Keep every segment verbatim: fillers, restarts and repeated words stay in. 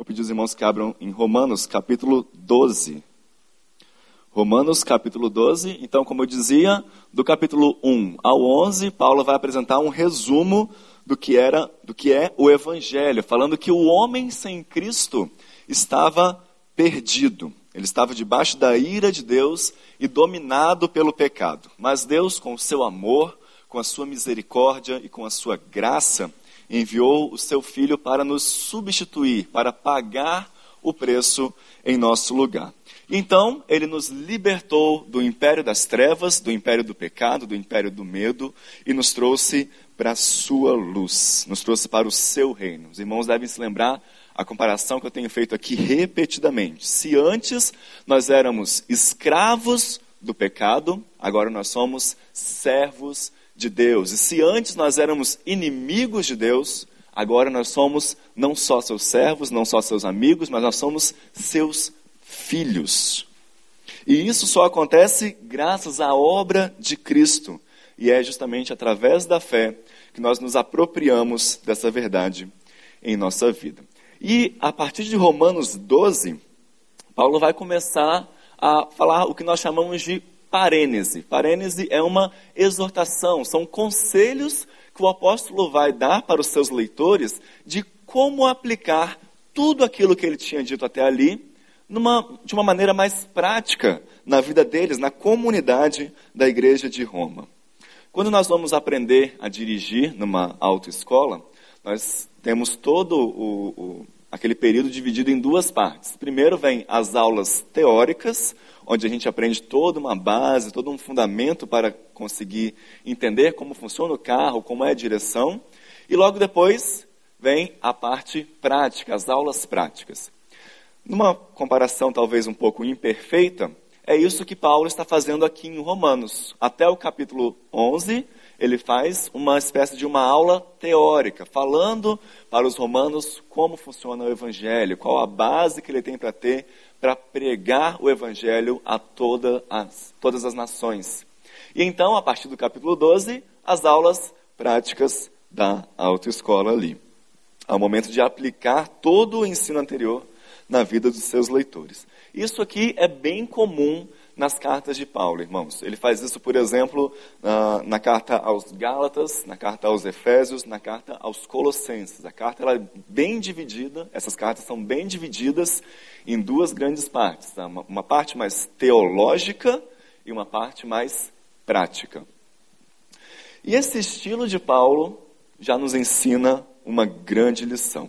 pedir os irmãos que abram em Romanos, capítulo doze. Romanos, capítulo doze. Então, como eu dizia, do capítulo um ao onze, Paulo vai apresentar um resumo do que, era, do que é o Evangelho, falando que o homem sem Cristo estava perdido. Ele estava debaixo da ira de Deus e dominado pelo pecado. Mas Deus, com o seu amor, com a sua misericórdia e com a sua graça, enviou o seu Filho para nos substituir, para pagar o preço em nosso lugar. Então, ele nos libertou do império das trevas, do império do pecado, do império do medo, e nos trouxe para a sua luz, nos trouxe para o seu reino. Os irmãos devem se lembrar a comparação que eu tenho feito aqui repetidamente. Se antes nós éramos escravos do pecado, agora nós somos servos de Deus. E se antes nós éramos inimigos de Deus, agora nós somos não só seus servos, não só seus amigos, mas nós somos seus filhos. E isso só acontece graças à obra de Cristo. E é justamente através da fé que nós nos apropriamos dessa verdade em nossa vida. E a partir de Romanos doze, Paulo vai começar a falar o que nós chamamos de parênese. Parênese é uma exortação, são conselhos que o apóstolo vai dar para os seus leitores de como aplicar tudo aquilo que ele tinha dito até ali numa, de uma maneira mais prática na vida deles, na comunidade da igreja de Roma. Quando nós vamos aprender a dirigir numa autoescola, nós temos todo o, o, aquele período dividido em duas partes. Primeiro vem as aulas teóricas, onde a gente aprende toda uma base, todo um fundamento para conseguir entender como funciona o carro, como é a direção. E logo depois vem a parte prática, as aulas práticas. Numa comparação talvez um pouco imperfeita, é isso que Paulo está fazendo aqui em Romanos. Até o capítulo onze, ele faz uma espécie de uma aula teórica, falando para os romanos como funciona o Evangelho, qual a base que ele tem para ter para pregar o Evangelho a toda as, todas as nações. E então, a partir do capítulo doze, as aulas práticas da autoescola ali. É o momento de aplicar todo o ensino anterior na vida dos seus leitores. Isso aqui é bem comum nas cartas de Paulo, irmãos. Ele faz isso, por exemplo, na, na carta aos Gálatas, na carta aos Efésios, na carta aos Colossenses. A carta ela é bem dividida, essas cartas são bem divididas em duas grandes partes. Tá? Uma, uma parte mais teológica e uma parte mais prática. E esse estilo de Paulo já nos ensina uma grande lição.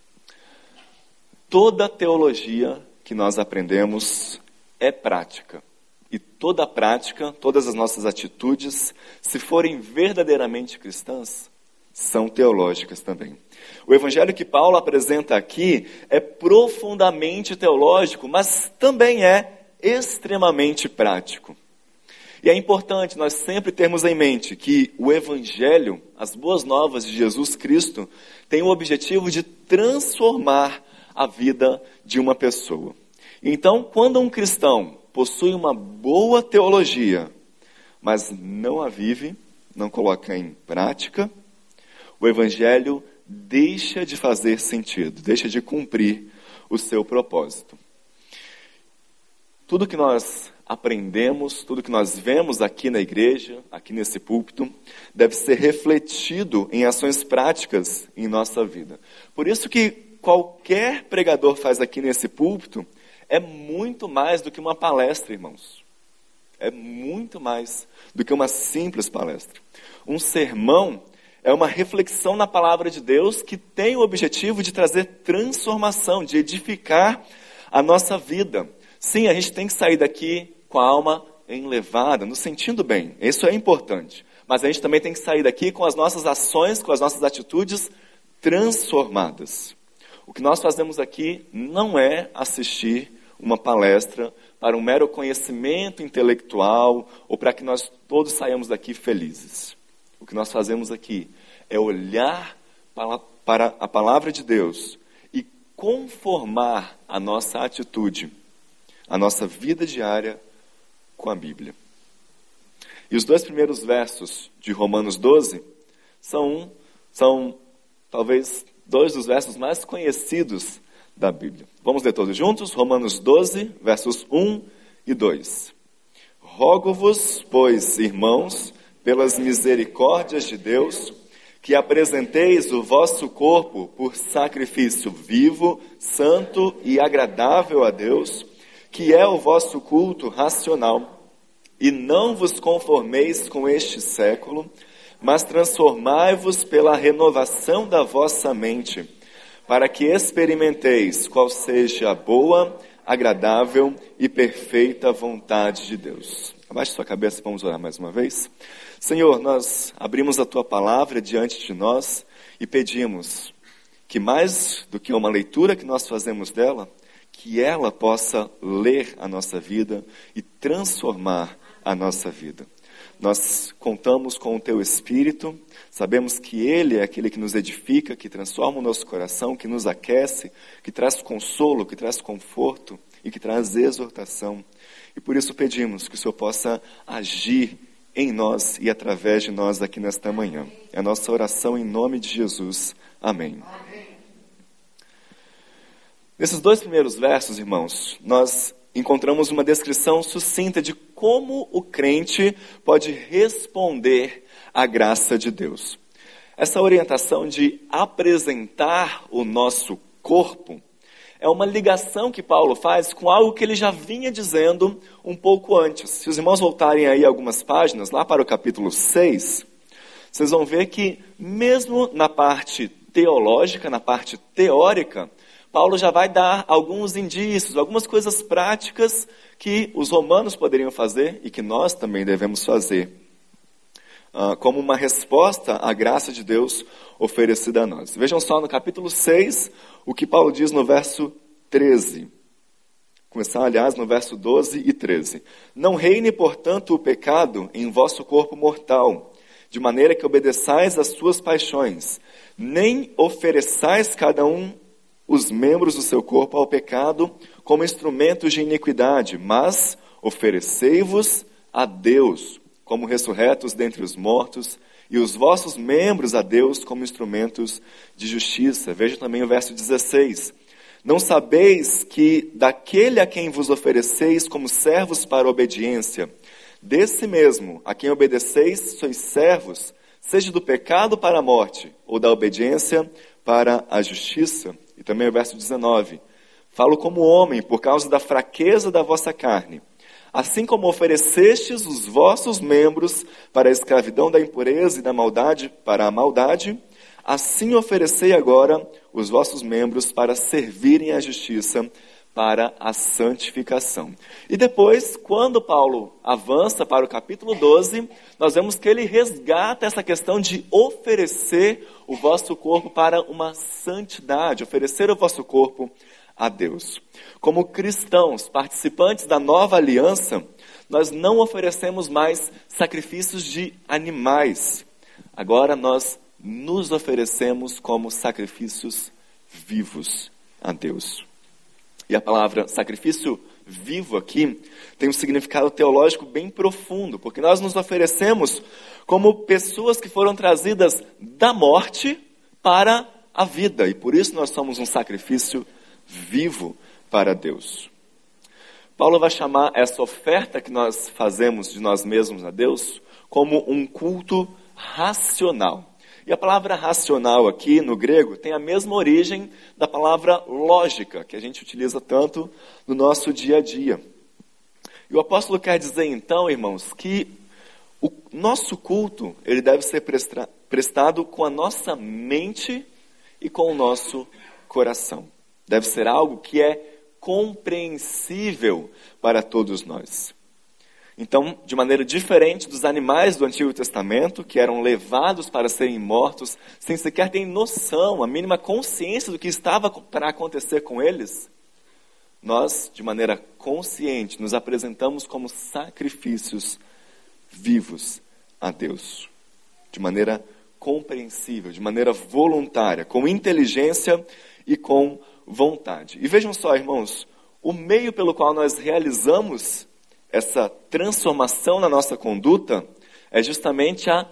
Toda teologia que nós aprendemos é prática. E toda prática, todas as nossas atitudes, se forem verdadeiramente cristãs, são teológicas também. O evangelho que Paulo apresenta aqui é profundamente teológico, mas também é extremamente prático. E é importante nós sempre termos em mente que o evangelho, as boas novas de Jesus Cristo, tem o objetivo de transformar a vida de uma pessoa. Então, quando um cristão possui uma boa teologia, mas não a vive, não coloca em prática, o evangelho deixa de fazer sentido, deixa de cumprir o seu propósito. Tudo que nós aprendemos, tudo que nós vemos aqui na igreja, aqui nesse púlpito, deve ser refletido em ações práticas em nossa vida. Por isso que qualquer pregador faz aqui nesse púlpito é muito mais do que uma palestra, irmãos. É muito mais do que uma simples palestra. Um sermão é uma reflexão na palavra de Deus que tem o objetivo de trazer transformação, de edificar a nossa vida. Sim, a gente tem que sair daqui com a alma enlevada, nos sentindo bem. Isso é importante. Mas a gente também tem que sair daqui com as nossas ações, com as nossas atitudes transformadas. O que nós fazemos aqui não é assistir uma palestra para um mero conhecimento intelectual ou para que nós todos saiamos daqui felizes. O que nós fazemos aqui é olhar para, para a palavra de Deus e conformar a nossa atitude, a nossa vida diária com a Bíblia. E os dois primeiros versos de Romanos doze são, são talvez dois dos versos mais conhecidos da Bíblia. Vamos ler todos juntos? Romanos doze, versos um e dois. Rogo-vos, pois, irmãos, pelas misericórdias de Deus, que apresenteis o vosso corpo por sacrifício vivo, santo e agradável a Deus, que é o vosso culto racional. E não vos conformeis com este século, mas transformai-vos pela renovação da vossa mente, para que experimenteis qual seja a boa, agradável e perfeita vontade de Deus. Abaixe sua cabeça e vamos orar mais uma vez. Senhor, nós abrimos a Tua palavra diante de nós e pedimos que mais do que uma leitura que nós fazemos dela, que ela possa ler a nossa vida e transformar a nossa vida. Nós contamos com o Teu Espírito, sabemos que Ele é aquele que nos edifica, que transforma o nosso coração, que nos aquece, que traz consolo, que traz conforto e que traz exortação. E por isso pedimos que o Senhor possa agir em nós e através de nós aqui nesta manhã. É a nossa oração em nome de Jesus. Amém. Amém. Nesses dois primeiros versos, irmãos, nós encontramos uma descrição sucinta de como o crente pode responder à graça de Deus. Essa orientação de apresentar o nosso corpo é uma ligação que Paulo faz com algo que ele já vinha dizendo um pouco antes. Se os irmãos voltarem aí algumas páginas, lá para o capítulo seis, vocês vão ver que mesmo na parte teológica, na parte teórica, Paulo já vai dar alguns indícios, algumas coisas práticas que os romanos poderiam fazer e que nós também devemos fazer, uh, como uma resposta à graça de Deus oferecida a nós. Vejam só no capítulo seis, o que Paulo diz no verso treze. Começar, aliás, no verso doze e treze. Não reine, portanto, o pecado em vosso corpo mortal, de maneira que obedeçais às suas paixões, nem ofereçais cada um os membros do seu corpo ao pecado como instrumentos de iniquidade, mas oferecei-vos a Deus como ressurretos dentre os mortos e os vossos membros a Deus como instrumentos de justiça. Veja também o verso dezesseis. Não sabeis que daquele a quem vos ofereceis como servos para a obediência, desse mesmo a quem obedeceis sois servos, seja do pecado para a morte ou da obediência para a justiça? E também o verso dezenove. Falo como homem, por causa da fraqueza da vossa carne. Assim como oferecestes os vossos membros para a escravidão da impureza e da maldade para a maldade, assim oferecei agora os vossos membros para servirem à justiça, para a santificação. E depois, quando Paulo avança para o capítulo doze, nós vemos que ele resgata essa questão de oferecer o vosso corpo para uma santidade, oferecer o vosso corpo a Deus. Como cristãos, participantes da nova aliança, nós não oferecemos mais sacrifícios de animais. Agora nós nos oferecemos como sacrifícios vivos a Deus. E a palavra sacrifício vivo aqui tem um significado teológico bem profundo, porque nós nos oferecemos como pessoas que foram trazidas da morte para a vida, e por isso nós somos um sacrifício vivo para Deus. Paulo vai chamar essa oferta que nós fazemos de nós mesmos a Deus como um culto racional. E a palavra racional aqui, no grego, tem a mesma origem da palavra lógica, que a gente utiliza tanto no nosso dia a dia. E o apóstolo quer dizer, então, irmãos, que o nosso culto ele deve ser prestado com a nossa mente e com o nosso coração. Deve ser algo que é compreensível para todos nós. Então, de maneira diferente dos animais do Antigo Testamento, que eram levados para serem mortos, sem sequer ter noção, a mínima consciência do que estava para acontecer com eles, nós, de maneira consciente, nos apresentamos como sacrifícios vivos a Deus. De maneira compreensível, de maneira voluntária, com inteligência e com vontade. E vejam só, irmãos, o meio pelo qual nós realizamos essa transformação na nossa conduta é justamente a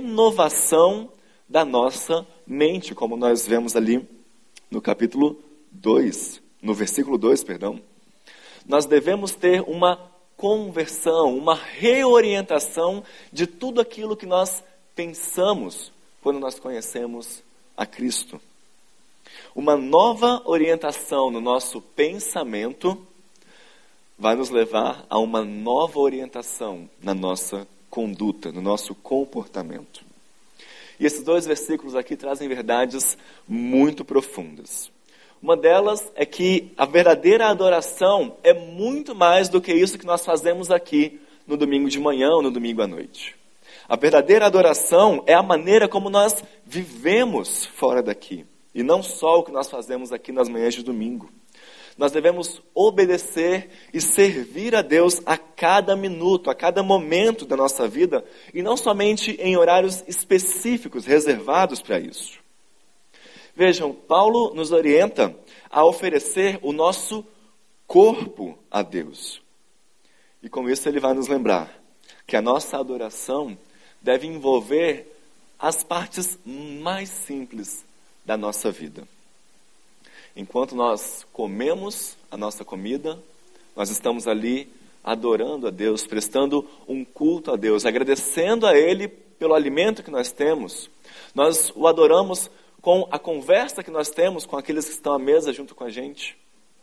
renovação da nossa mente, como nós vemos ali no capítulo dois, no versículo dois, perdão, nós devemos ter uma conversão, uma reorientação de tudo aquilo que nós pensamos quando nós conhecemos a Cristo. Uma nova orientação no nosso pensamento vai nos levar a uma nova orientação na nossa conduta, no nosso comportamento. E esses dois versículos aqui trazem verdades muito profundas. Uma delas é que a verdadeira adoração é muito mais do que isso que nós fazemos aqui no domingo de manhã ou no domingo à noite. A verdadeira adoração é a maneira como nós vivemos fora daqui. E não só o que nós fazemos aqui nas manhãs de domingo. Nós devemos obedecer e servir a Deus a cada minuto, a cada momento da nossa vida, e não somente em horários específicos, reservados para isso. Vejam, Paulo nos orienta a oferecer o nosso corpo a Deus. E com isso ele vai nos lembrar que a nossa adoração deve envolver as partes mais simples da nossa vida. Enquanto nós comemos a nossa comida, nós estamos ali adorando a Deus, prestando um culto a Deus, agradecendo a Ele pelo alimento que nós temos. Nós o adoramos com a conversa que nós temos com aqueles que estão à mesa junto com a gente.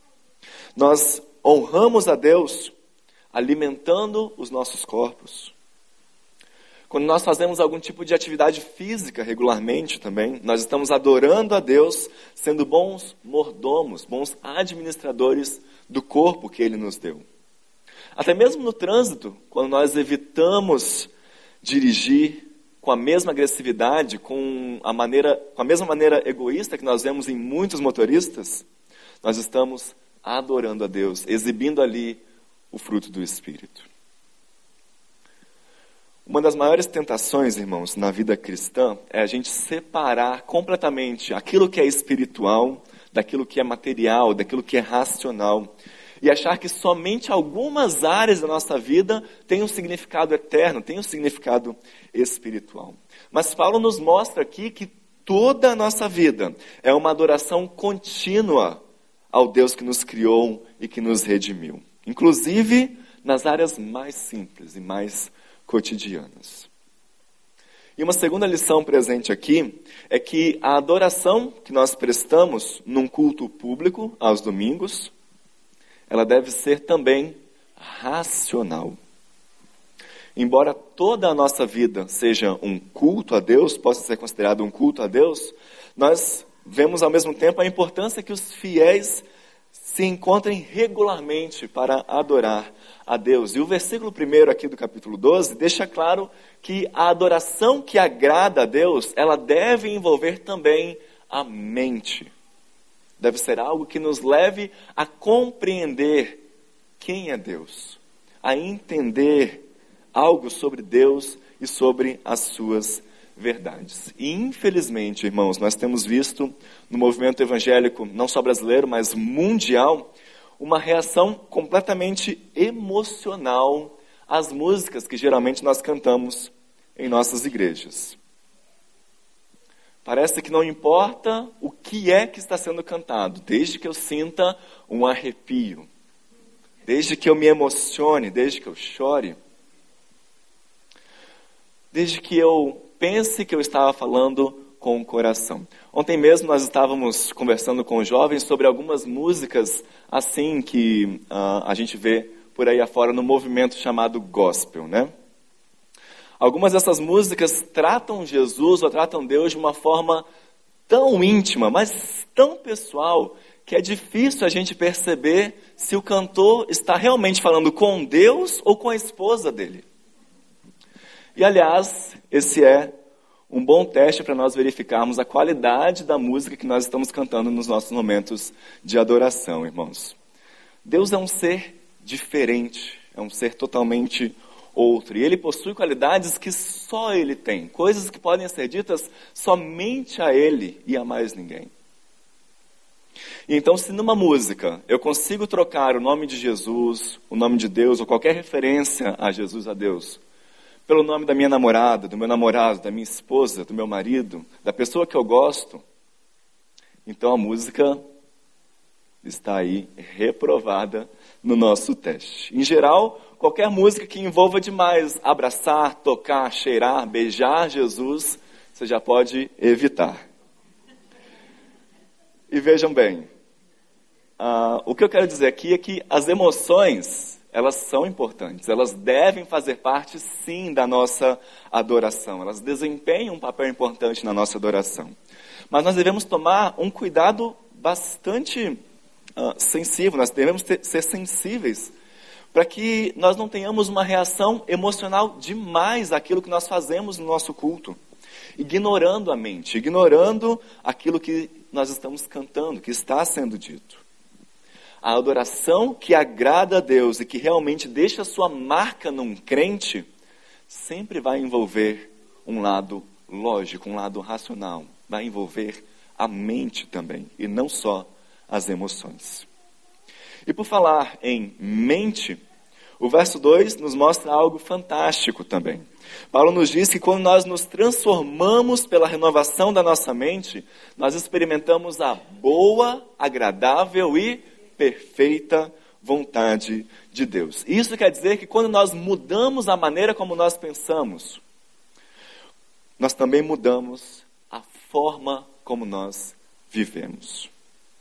Nós honramos a Deus alimentando os nossos corpos. Quando nós fazemos algum tipo de atividade física regularmente também, nós estamos adorando a Deus, sendo bons mordomos, bons administradores do corpo que Ele nos deu. Até mesmo no trânsito, quando nós evitamos dirigir com a mesma agressividade, com a, maneira, com a mesma maneira egoísta que nós vemos em muitos motoristas, nós estamos adorando a Deus, exibindo ali o fruto do Espírito. Uma das maiores tentações, irmãos, na vida cristã é a gente separar completamente aquilo que é espiritual daquilo que é material, daquilo que é racional, e achar que somente algumas áreas da nossa vida têm um significado eterno, têm um significado espiritual. Mas Paulo nos mostra aqui que toda a nossa vida é uma adoração contínua ao Deus que nos criou e que nos redimiu, inclusive nas áreas mais simples e mais cotidianas. E uma segunda lição presente aqui é que a adoração que nós prestamos num culto público aos domingos, ela deve ser também racional. Embora toda a nossa vida seja um culto a Deus, possa ser considerado um culto a Deus, nós vemos ao mesmo tempo a importância que os fiéis se encontrem regularmente para adorar a Deus. E o versículo primeiro aqui do capítulo doze deixa claro que a adoração que agrada a Deus, ela deve envolver também a mente. Deve ser algo que nos leve a compreender quem é Deus, a entender algo sobre Deus e sobre as suas verdades. E infelizmente, irmãos, nós temos visto no movimento evangélico, não só brasileiro, mas mundial, uma reação completamente emocional às músicas que geralmente nós cantamos em nossas igrejas. Parece que não importa o que é que está sendo cantado, desde que eu sinta um arrepio, desde que eu me emocione, desde que eu chore, desde que eu pense que eu estava falando com o coração. Ontem mesmo nós estávamos conversando com os jovens sobre algumas músicas assim que uh, a gente vê por aí afora no movimento chamado gospel, né? Algumas dessas músicas tratam Jesus ou tratam Deus de uma forma tão íntima, mas tão pessoal, que é difícil a gente perceber se o cantor está realmente falando com Deus ou com a esposa dele. E aliás, esse é um bom teste para nós verificarmos a qualidade da música que nós estamos cantando nos nossos momentos de adoração, irmãos. Deus é um ser diferente, é um ser totalmente outro. E Ele possui qualidades que só Ele tem, coisas que podem ser ditas somente a Ele e a mais ninguém. E então, se numa música eu consigo trocar o nome de Jesus, o nome de Deus, ou qualquer referência a Jesus, a Deus, pelo nome da minha namorada, do meu namorado, da minha esposa, do meu marido, da pessoa que eu gosto, então a música está aí reprovada no nosso teste. Em geral, qualquer música que envolva demais abraçar, tocar, cheirar, beijar Jesus, você já pode evitar. E vejam bem, uh, o que eu quero dizer aqui é que as emoções, elas são importantes, elas devem fazer parte, sim, da nossa adoração, elas desempenham um papel importante na nossa adoração. Mas nós devemos tomar um cuidado bastante uh, sensível, nós devemos ter, ser sensíveis, para que nós não tenhamos uma reação emocional demais àquilo que nós fazemos no nosso culto, ignorando a mente, ignorando aquilo que nós estamos cantando, que está sendo dito. A adoração que agrada a Deus e que realmente deixa a sua marca num crente, sempre vai envolver um lado lógico, um lado racional, vai envolver a mente também, e não só as emoções. E por falar em mente, o verso dois nos mostra algo fantástico também. Paulo nos diz que quando nós nos transformamos pela renovação da nossa mente, nós experimentamos a boa, agradável e perfeita vontade de Deus. Isso quer dizer que quando nós mudamos a maneira como nós pensamos, nós também mudamos a forma como nós vivemos.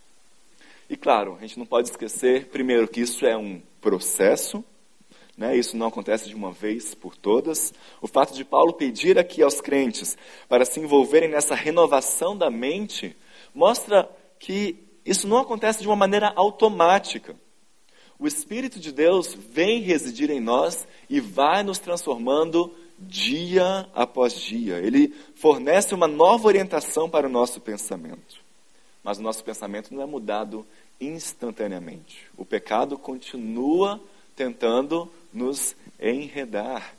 E claro, a gente não pode esquecer, primeiro, que isso é um processo, né? Isso não acontece de uma vez por todas. O fato de Paulo pedir aqui aos crentes para se envolverem nessa renovação da mente, mostra que isso não acontece de uma maneira automática. O Espírito de Deus vem residir em nós e vai nos transformando dia após dia. Ele fornece uma nova orientação para o nosso pensamento. Mas o nosso pensamento não é mudado instantaneamente. O pecado continua tentando nos enredar.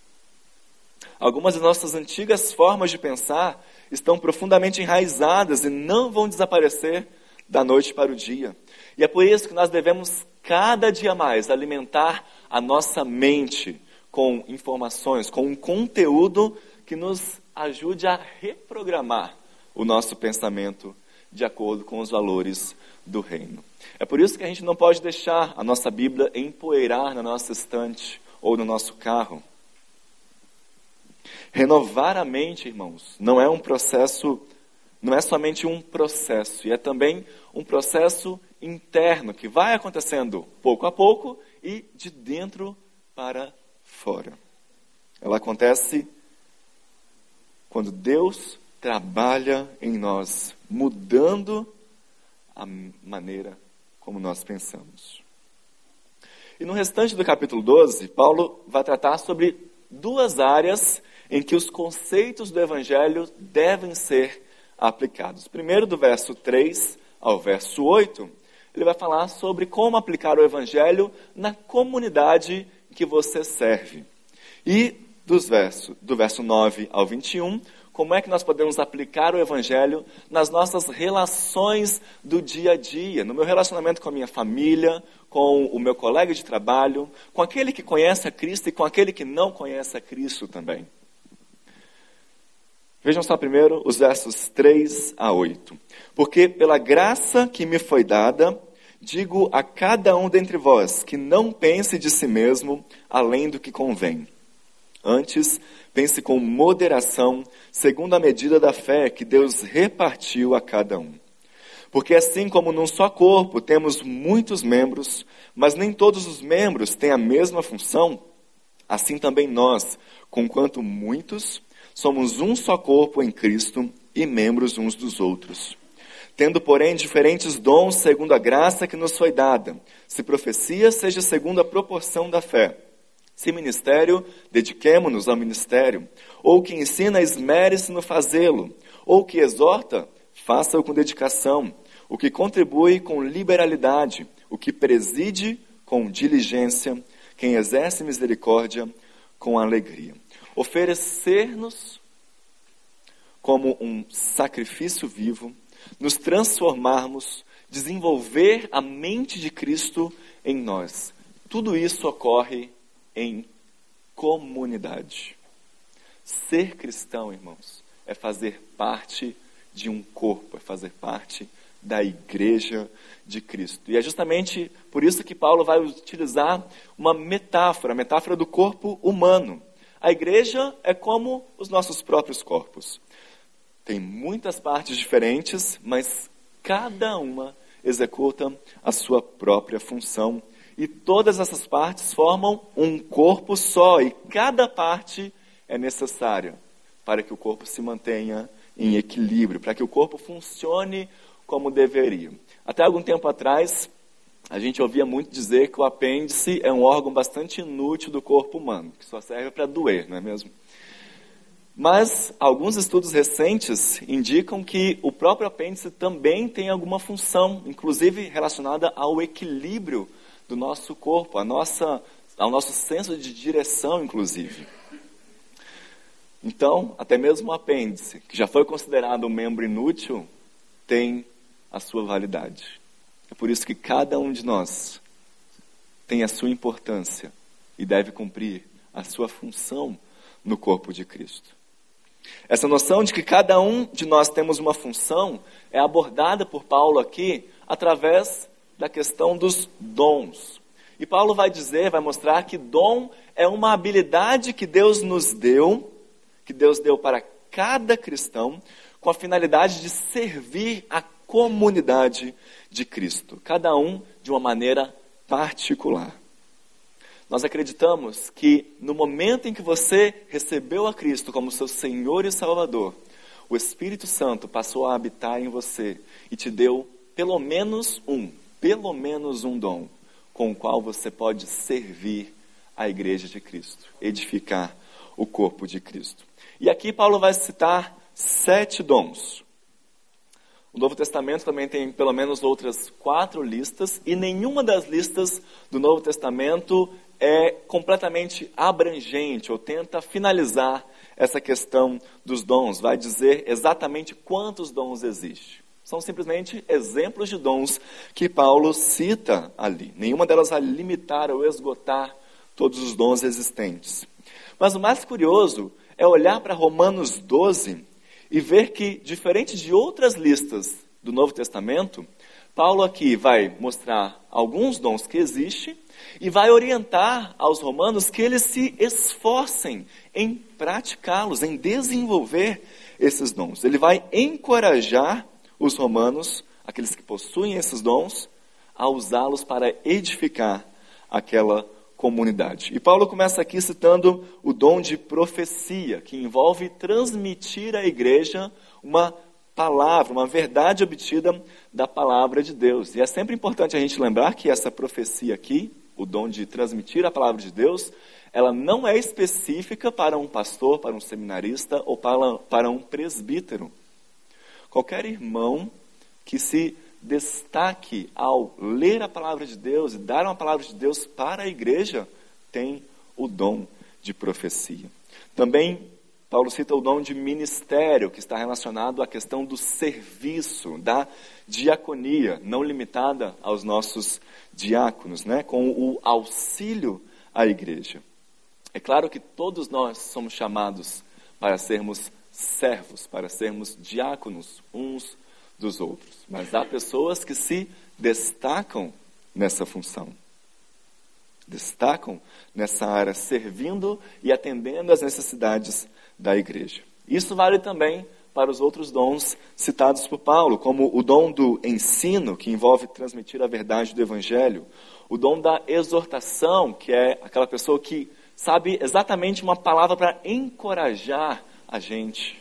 Algumas das nossas antigas formas de pensar estão profundamente enraizadas e não vão desaparecer da noite para o dia. E é por isso que nós devemos cada dia mais alimentar a nossa mente com informações, com um conteúdo que nos ajude a reprogramar o nosso pensamento de acordo com os valores do reino. É por isso que a gente não pode deixar a nossa Bíblia empoeirar na nossa estante ou no nosso carro. Renovar a mente, irmãos, não é um processo, não é somente um processo, e é também um processo interno que vai acontecendo pouco a pouco e de dentro para fora. Ela acontece quando Deus trabalha em nós, mudando a maneira como nós pensamos. E no restante do capítulo doze, Paulo vai tratar sobre duas áreas em que os conceitos do Evangelho devem ser aplicados. Primeiro, do verso três ao verso oito, ele vai falar sobre como aplicar o Evangelho na comunidade que você serve. E dos versos, do verso nove ao vinte e um, como é que nós podemos aplicar o Evangelho nas nossas relações do dia a dia, no meu relacionamento com a minha família, com o meu colega de trabalho, com aquele que conhece a Cristo e com aquele que não conhece a Cristo também. Vejam só primeiro os versos três a oito. Porque pela graça que me foi dada, digo a cada um dentre vós que não pense de si mesmo além do que convém. Antes, pense com moderação, segundo a medida da fé que Deus repartiu a cada um. Porque assim como num só corpo temos muitos membros, mas nem todos os membros têm a mesma função, assim também nós, conquanto muitos, somos um só corpo em Cristo e membros uns dos outros. Tendo, porém, diferentes dons segundo a graça que nos foi dada, se profecia, seja segundo a proporção da fé. Se ministério, dediquemo-nos ao ministério. Ou que ensina, esmere-se no fazê-lo. Ou que exorta, faça-o com dedicação. O que contribui com liberalidade. O que preside com diligência. Quem exerce misericórdia com alegria. Oferecer-nos como um sacrifício vivo, nos transformarmos, desenvolver a mente de Cristo em nós. Tudo isso ocorre em comunidade. Ser cristão, irmãos, é fazer parte de um corpo, é fazer parte da igreja de Cristo. E é justamente por isso que Paulo vai utilizar uma metáfora, a metáfora do corpo humano. A igreja é como os nossos próprios corpos. Tem muitas partes diferentes, mas cada uma executa a sua própria função. E todas essas partes formam um corpo só, e cada parte é necessária para que o corpo se mantenha em equilíbrio, para que o corpo funcione como deveria. Até algum tempo atrás, a gente ouvia muito dizer que o apêndice é um órgão bastante inútil do corpo humano, que só serve para doer, não é mesmo? Mas alguns estudos recentes indicam que o próprio apêndice também tem alguma função, inclusive relacionada ao equilíbrio do nosso corpo, a nossa, ao nosso senso de direção, inclusive. Então, até mesmo o apêndice, que já foi considerado um membro inútil, tem a sua validade. É por isso que cada um de nós tem a sua importância e deve cumprir a sua função no corpo de Cristo. Essa noção de que cada um de nós temos uma função é abordada por Paulo aqui através da questão dos dons. E Paulo vai dizer, vai mostrar que dom é uma habilidade que Deus nos deu, que Deus deu para cada cristão, com a finalidade de servir a comunidade de Cristo, cada um de uma maneira particular. Nós acreditamos que no momento em que você recebeu a Cristo como seu Senhor e Salvador, o Espírito Santo passou a habitar em você e te deu pelo menos um, pelo menos um dom, com o qual você pode servir a igreja de Cristo, edificar o corpo de Cristo. E aqui Paulo vai citar sete dons. O Novo Testamento também tem pelo menos outras quatro listas, e nenhuma das listas do Novo Testamento é completamente abrangente, ou tenta finalizar essa questão dos dons, vai dizer exatamente quantos dons existem. São simplesmente exemplos de dons que Paulo cita ali. Nenhuma delas vai limitar ou esgotar todos os dons existentes. Mas o mais curioso é olhar para Romanos doze e ver que, diferente de outras listas do Novo Testamento, Paulo aqui vai mostrar alguns dons que existem e vai orientar aos romanos que eles se esforcem em praticá-los, em desenvolver esses dons. Ele vai encorajar os romanos, aqueles que possuem esses dons, a usá-los para edificar aquela comunidade. E Paulo começa aqui citando o dom de profecia, que envolve transmitir à igreja uma palavra, uma verdade obtida da palavra de Deus. E é sempre importante a gente lembrar que essa profecia aqui, o dom de transmitir a palavra de Deus, ela não é específica para um pastor, para um seminarista ou para, para um presbítero. Qualquer irmão que se destaque ao ler a palavra de Deus e dar uma palavra de Deus para a igreja, tem o dom de profecia. Também Paulo cita o dom de ministério, que está relacionado à questão do serviço, da diaconia, não limitada aos nossos diáconos, né? Com o auxílio à igreja. É claro que todos nós somos chamados para sermos servos, para sermos diáconos uns dos outros. Mas há pessoas que se destacam nessa função. Destacam nessa área, servindo e atendendo às necessidades da igreja. Isso vale também para os outros dons citados por Paulo, como o dom do ensino, que envolve transmitir a verdade do evangelho, o dom da exortação, que é aquela pessoa que sabe exatamente uma palavra para encorajar a gente.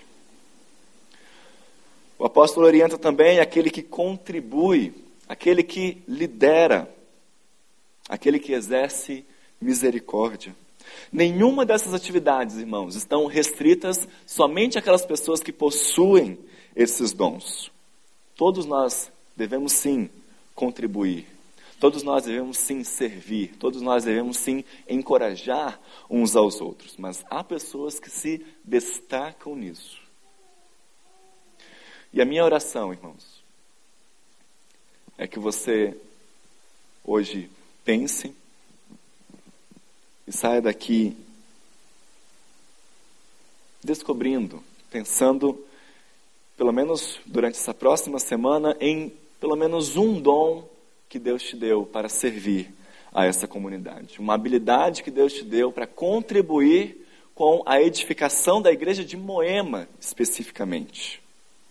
O apóstolo orienta também aquele que contribui, aquele que lidera, aquele que exerce misericórdia. Nenhuma dessas atividades, irmãos, estão restritas somente àquelas pessoas que possuem esses dons. Todos nós devemos sim contribuir. Todos nós devemos sim servir. Todos nós devemos sim encorajar uns aos outros. Mas há pessoas que se destacam nisso. E a minha oração, irmãos, é que você hoje pense e saia daqui descobrindo, pensando, pelo menos durante essa próxima semana, em pelo menos um dom que Deus te deu para servir a essa comunidade. Uma habilidade que Deus te deu para contribuir com a edificação da igreja de Moema, especificamente.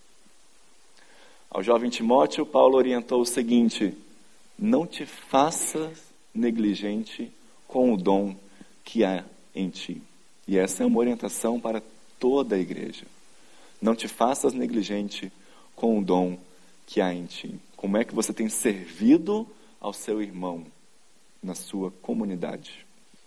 Ao jovem Timóteo, Paulo orientou o seguinte: não te faças negligente com o dom que há em ti. E essa é uma orientação para toda a igreja. Não te faças negligente com o dom que há em ti. Como é que você tem servido ao seu irmão na sua comunidade?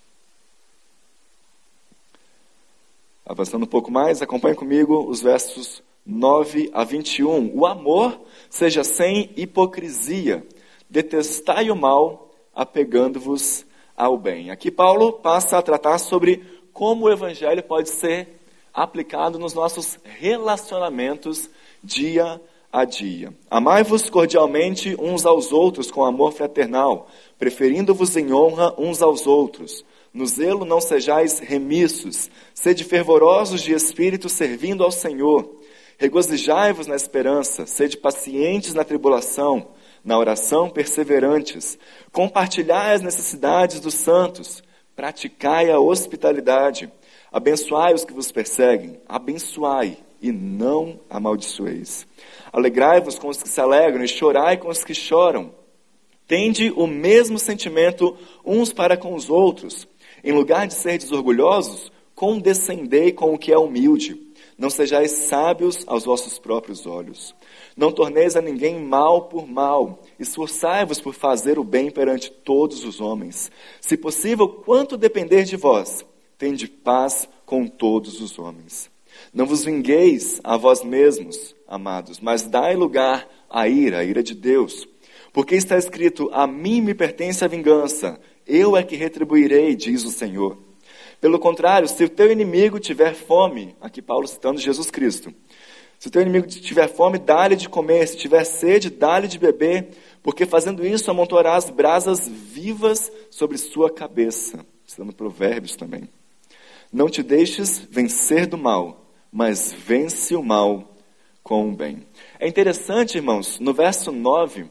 Avançando um pouco mais, acompanhe comigo os versos nove a vinte e um. O amor seja sem hipocrisia. Detestai o mal, apegando-vos ao bem. Aqui Paulo passa a tratar sobre como o evangelho pode ser aplicado nos nossos relacionamentos dia a dia. Amai-vos cordialmente uns aos outros com amor fraternal, preferindo-vos em honra uns aos outros. No zelo não sejais remissos, sede fervorosos de espírito servindo ao Senhor. Regozijai-vos na esperança, sede pacientes na tribulação, na oração perseverantes. Compartilhai as necessidades dos santos, praticai a hospitalidade. Abençoai os que vos perseguem, abençoai e não amaldiçoeis. Alegrai-vos com os que se alegram e chorai com os que choram. Tende o mesmo sentimento uns para com os outros. Em lugar de serdes orgulhosos, condescendei com o que é humilde. Não sejais sábios aos vossos próprios olhos. Não torneis a ninguém mal por mal. Esforçai-vos por fazer o bem perante todos os homens. Se possível, quanto depender de vós, tende paz com todos os homens. Não vos vingueis a vós mesmos, amados, mas dai lugar à ira, à ira de Deus. Porque está escrito: a mim me pertence a vingança, eu é que retribuirei, diz o Senhor. Pelo contrário, se o teu inimigo tiver fome, aqui Paulo citando Jesus Cristo, se o teu inimigo tiver fome, dá-lhe de comer, se tiver sede, dá-lhe de beber, porque fazendo isso amontoarás brasas vivas sobre sua cabeça. Citando Provérbios também. Não te deixes vencer do mal, mas vence o mal com o bem. É interessante, irmãos, no verso nove,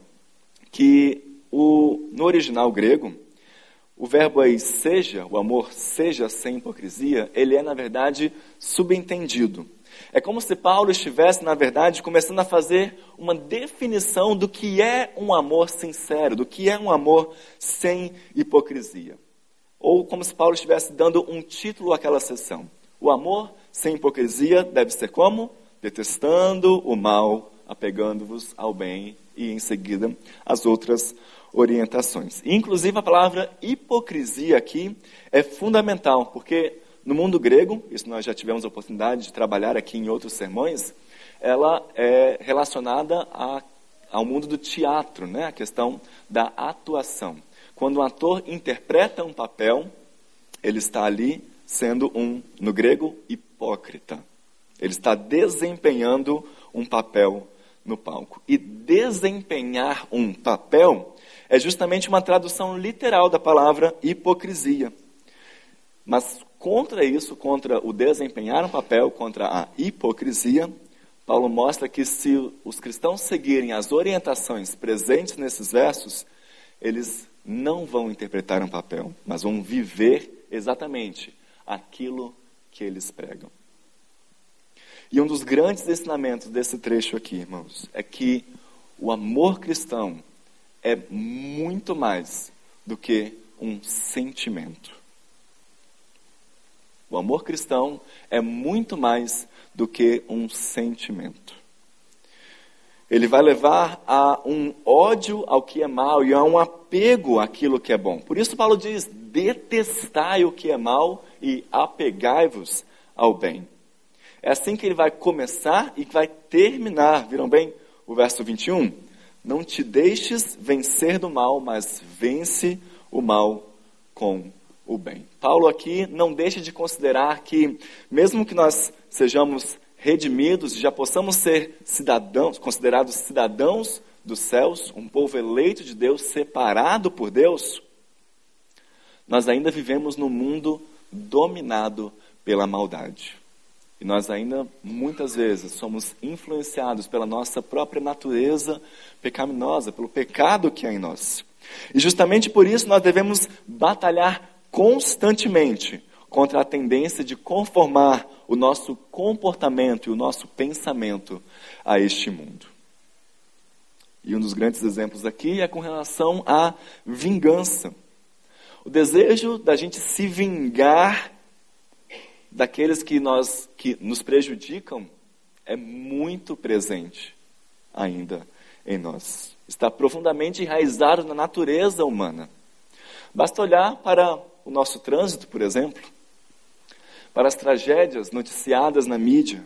que o, no original grego, o verbo aí seja, o amor seja sem hipocrisia, ele é, na verdade, subentendido. É como se Paulo estivesse, na verdade, começando a fazer uma definição do que é um amor sincero, do que é um amor sem hipocrisia. Ou como se Paulo estivesse dando um título àquela sessão. O amor sem hipocrisia deve ser como? Detestando o mal, apegando-vos ao bem, e em seguida as outras orientações. Inclusive a palavra hipocrisia aqui é fundamental, porque no mundo grego, isso nós já tivemos a oportunidade de trabalhar aqui em outros sermões, ela é relacionada a, ao mundo do teatro, né? A questão da atuação. Quando um ator interpreta um papel, ele está ali sendo um, no grego, hipócrita. Ele está desempenhando um papel no palco. E desempenhar um papel é justamente uma tradução literal da palavra hipocrisia. Mas contra isso, contra o desempenhar um papel, contra a hipocrisia, Paulo mostra que se os cristãos seguirem as orientações presentes nesses versos, eles não vão interpretar um papel, mas vão viver exatamente aquilo que eles pregam. E um dos grandes ensinamentos desse trecho aqui, irmãos, é que o amor cristão é muito mais do que um sentimento. O amor cristão é muito mais do que um sentimento. Ele vai levar a um ódio ao que é mal e a um apego àquilo que é bom. Por isso Paulo diz: detestai o que é mal e apegai-vos ao bem. É assim que ele vai começar e vai terminar. Viram bem o verso vinte e um? Não te deixes vencer do mal, mas vence o mal com o bem. Paulo aqui não deixa de considerar que, mesmo que nós sejamos redimidos, já possamos ser cidadãos, considerados cidadãos dos céus, um povo eleito de Deus, separado por Deus, nós ainda vivemos num mundo dominado pela maldade. E nós ainda, muitas vezes, somos influenciados pela nossa própria natureza pecaminosa, pelo pecado que há em nós. E justamente por isso nós devemos batalhar constantemente contra a tendência de conformar o nosso comportamento e o nosso pensamento a este mundo. E um dos grandes exemplos aqui é com relação à vingança. O desejo da gente se vingar daqueles que, nós, que nos prejudicam é muito presente ainda em nós. Está profundamente enraizado na natureza humana. Basta olhar para o nosso trânsito, por exemplo, para as tragédias noticiadas na mídia.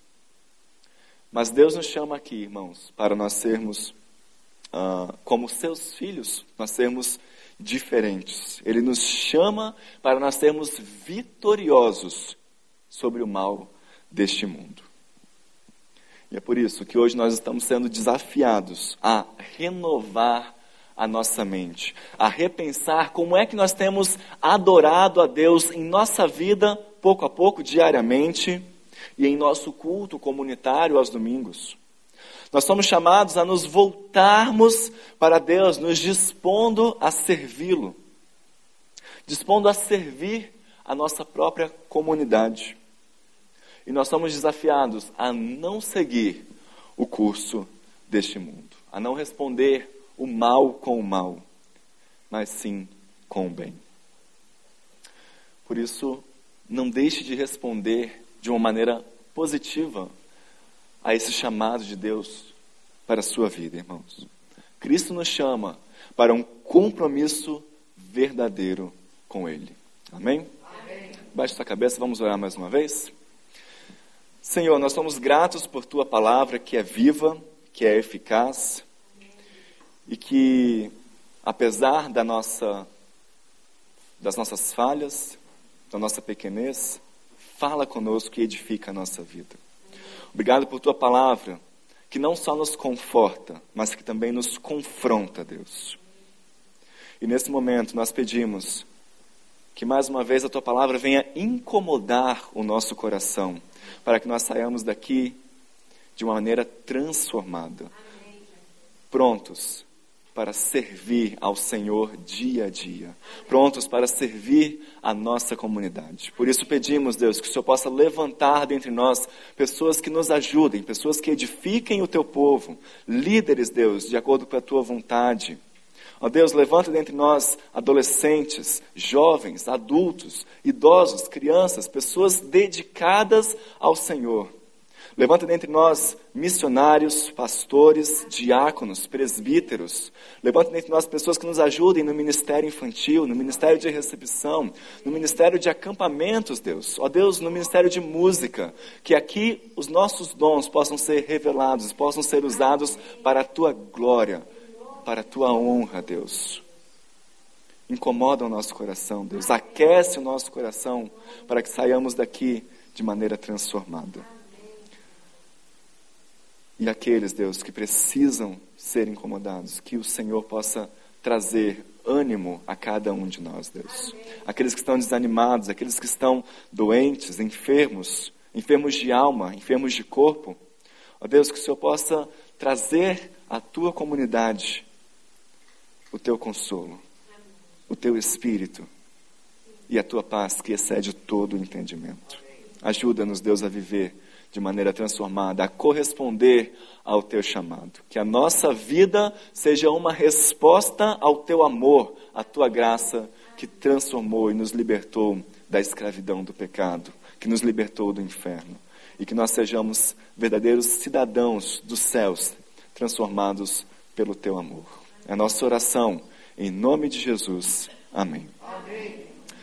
Mas Deus nos chama aqui, irmãos, para nós sermos ah, como seus filhos, nós sermos diferentes. Ele nos chama para nós sermos vitoriosos sobre o mal deste mundo. E é por isso que hoje nós estamos sendo desafiados a renovar a nossa mente, a repensar como é que nós temos adorado a Deus em nossa vida, pouco a pouco, diariamente, e em nosso culto comunitário aos domingos. Nós somos chamados a nos voltarmos para Deus, nos dispondo a servi-lo, dispondo a servir a nossa própria comunidade. E nós somos desafiados a não seguir o curso deste mundo, a não responder o mal com o mal, mas sim com o bem. Por isso, não deixe de responder de uma maneira positiva a esse chamado de Deus para a sua vida, irmãos. Cristo nos chama para um compromisso verdadeiro com Ele. Amém? Amém. Baixe sua cabeça, vamos orar mais uma vez. Senhor, nós somos gratos por Tua palavra que é viva, que é eficaz e que, apesar da nossa, das nossas falhas, da nossa pequenez, fala conosco e edifica a nossa vida. Obrigado por Tua palavra, que não só nos conforta, mas que também nos confronta, Deus. E nesse momento nós pedimos que mais uma vez a Tua palavra venha incomodar o nosso coração, para que nós saiamos daqui de uma maneira transformada, prontos para servir ao Senhor dia a dia, prontos para servir a nossa comunidade. Por isso pedimos, Deus, que o Senhor possa levantar dentre nós pessoas que nos ajudem, pessoas que edifiquem o Teu povo, líderes, Deus, de acordo com a Tua vontade. Ó Deus, levanta dentre nós adolescentes, jovens, adultos, idosos, crianças, pessoas dedicadas ao Senhor. Levanta dentre nós missionários, pastores, diáconos, presbíteros. Levanta dentre nós pessoas que nos ajudem no ministério infantil, no ministério de recepção, no ministério de acampamentos, Deus. Ó Deus, no ministério de música. Que aqui os nossos dons possam ser revelados, possam ser usados para a Tua glória, para a Tua honra, Deus. Incomoda o nosso coração, Deus. Aquece o nosso coração para que saiamos daqui de maneira transformada. E aqueles, Deus, que precisam ser incomodados, que o Senhor possa trazer ânimo a cada um de nós, Deus. Aqueles que estão desanimados, aqueles que estão doentes, enfermos, enfermos de alma, enfermos de corpo. Ó Deus, que o Senhor possa trazer à Tua comunidade o Teu consolo, o Teu Espírito e a Tua paz que excede todo o entendimento. Ajuda-nos, Deus, a viver de maneira transformada, a corresponder ao Teu chamado. Que a nossa vida seja uma resposta ao Teu amor, à Tua graça que transformou e nos libertou da escravidão do pecado, que nos libertou do inferno. E que nós sejamos verdadeiros cidadãos dos céus, transformados pelo Teu amor. É a nossa oração, em nome de Jesus. Amém. Amém.